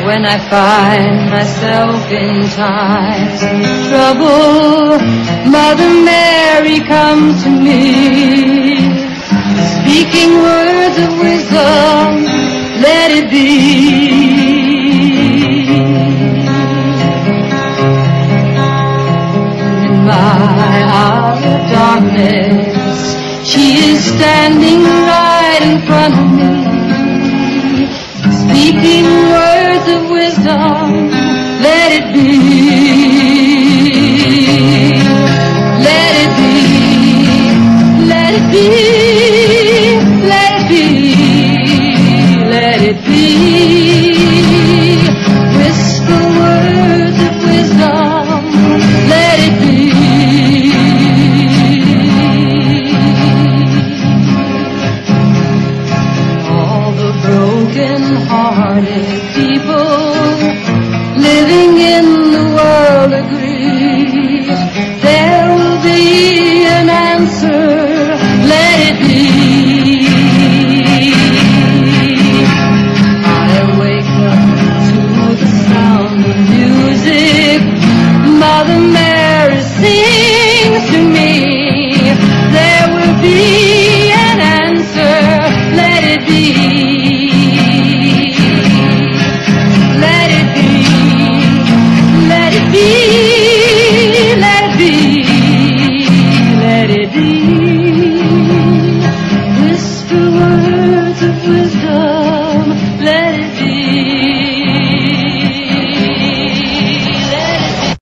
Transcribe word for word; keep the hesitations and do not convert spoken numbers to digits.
When I find myself in times of trouble, Mother Mary comes to me, speaking words of wisdom, let it be. In my hour of darkness, she is standing right in front of me, speaking words of wisdom, let it be. Let it be, let it be, let it be, let it be.